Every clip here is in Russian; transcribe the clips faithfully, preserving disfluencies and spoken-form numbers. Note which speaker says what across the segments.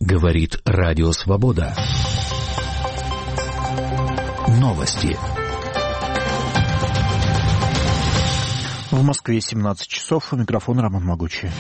Speaker 1: Говорит Радио Свобода. Новости.
Speaker 2: В Москве семнадцать часов. У микрофона Роман Могучий.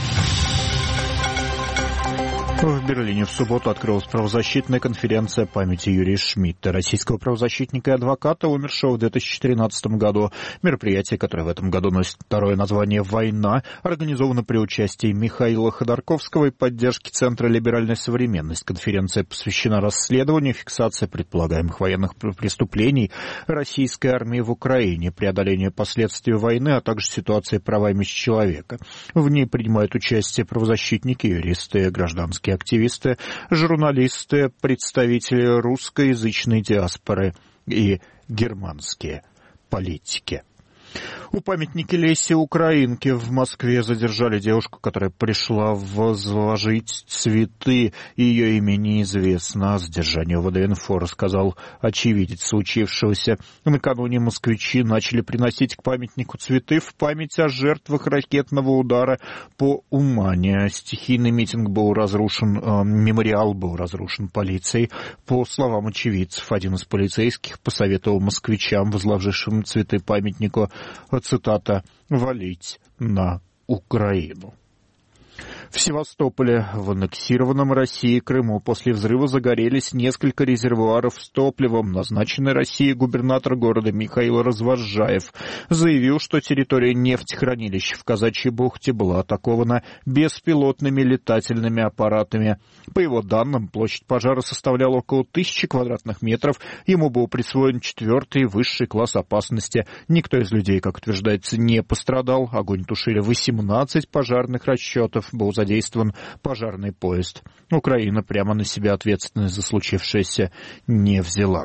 Speaker 2: В Берлине в субботу открылась правозащитная конференция памяти Юрия Шмидта, российского правозащитника и адвоката, умершего в две тысячи тринадцатом году. Мероприятие, которое в этом году носит второе название «Война», организовано при участии Михаила Ходорковского и поддержки Центра «Либеральная современность». Конференция посвящена расследованию и фиксации предполагаемых военных преступлений российской армии в Украине, преодолению последствий войны, а также ситуации правами человека. В ней принимают участие правозащитники, юристы, гражданские активисты, журналисты, представители русскоязычной диаспоры и германские политики. У памятника Лесе Украинке в Москве задержали девушку, которая пришла возложить цветы. Ее имя неизвестно. О задержании ВД-инфо рассказал очевидец случившегося. Накануне москвичи начали приносить к памятнику цветы в память о жертвах ракетного удара по Умане. Стихийный митинг был разрушен, э, мемориал был разрушен полицией. По словам очевидцев, один из полицейских посоветовал москвичам, возложившим цветы памятнику, цитата, «валить на Украину». В Севастополе, в аннексированном Россией Крыму, после взрыва загорелись несколько резервуаров с топливом. Назначенный Россией губернатор города Михаил Развозжаев заявил, что территория нефтехранилища в Казачьей бухте была атакована беспилотными летательными аппаратами. По его данным, площадь пожара составляла около тысячи квадратных метров. Ему был присвоен четвертый высший класс опасности. Никто из людей, как утверждается, не пострадал. Огонь тушили восемнадцать пожарных расчетов. Был задействован пожарный поезд. Украина прямо на себя ответственность за случившееся не взяла.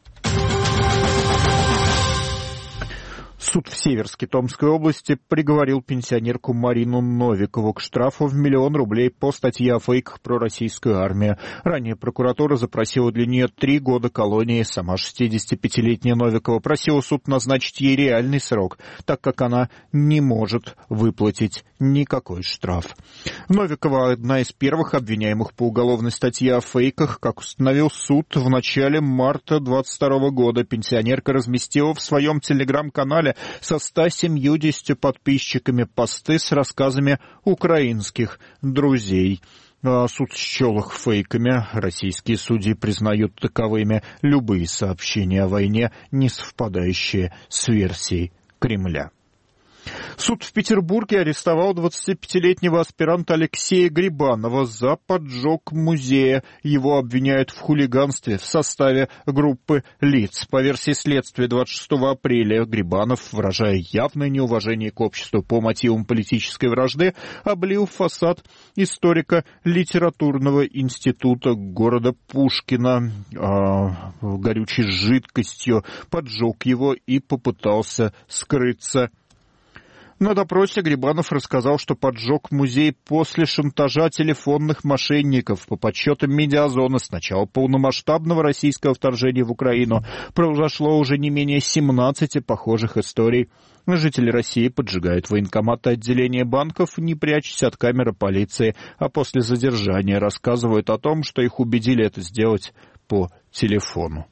Speaker 2: Суд в Северске Томской области приговорил пенсионерку Марину Новикову к штрафу в миллион рублей по статье о фейках про российскую армию. Ранее прокуратура запросила для нее три года колонии. Сама шестидесятипятилетняя Новикова просила суд назначить ей реальный срок, так как она не может выплатить никакой штраф. Новикова одна из первых обвиняемых по уголовной статье о фейках. Как установил суд, в начале марта двадцать второго года пенсионерка разместила в своем телеграм-канале со ста семьюдесятью подписчиками посты с рассказами украинских друзей. Суд счел их фейками. Российские судьи признают таковыми любые сообщения о войне, не совпадающие с версией Кремля. Суд в Петербурге арестовал двадцатипятилетнего аспиранта Алексея Грибанова за поджог музея. Его обвиняют в хулиганстве в составе группы лиц. По версии следствия, двадцать шестого апреля Грибанов, выражая явное неуважение к обществу по мотивам политической вражды, облил фасад историко-литературного института города Пушкина э, горючей жидкостью, поджег его и попытался скрыться. На допросе Грибанов рассказал, что поджег музей после шантажа телефонных мошенников. По подсчетам Медиазона, с начала полномасштабного российского вторжения в Украину произошло уже не менее семнадцати похожих историй. Жители России поджигают военкоматы отделения банков, не прячась от камеры полиции, а после задержания рассказывают о том, что их убедили это сделать по телефону.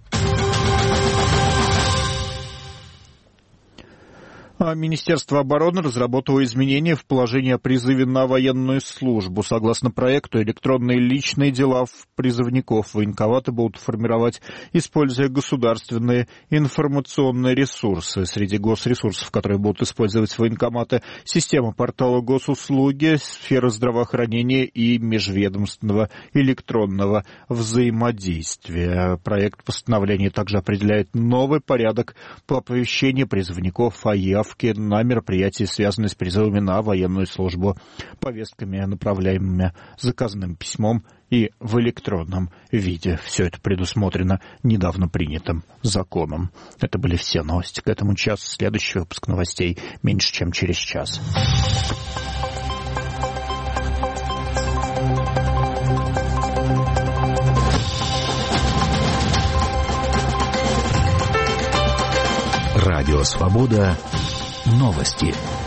Speaker 2: Министерство обороны разработало изменения в положении о призыве на военную службу. Согласно проекту, электронные личные дела призывников военкоматы будут формировать, используя государственные информационные ресурсы. Среди госресурсов, которые будут использовать военкоматы, система портала госуслуги, сфера здравоохранения и межведомственного электронного взаимодействия. Проект постановления также определяет новый порядок по оповещению призывников о явке на мероприятия, связанные с призывами на военную службу, повестками, направляемыми заказным письмом и в электронном виде. Все это предусмотрено недавно принятым законом. Это были все новости к этому часу. Следующий выпуск новостей меньше, чем через час.
Speaker 1: Радио Свобода. Новости.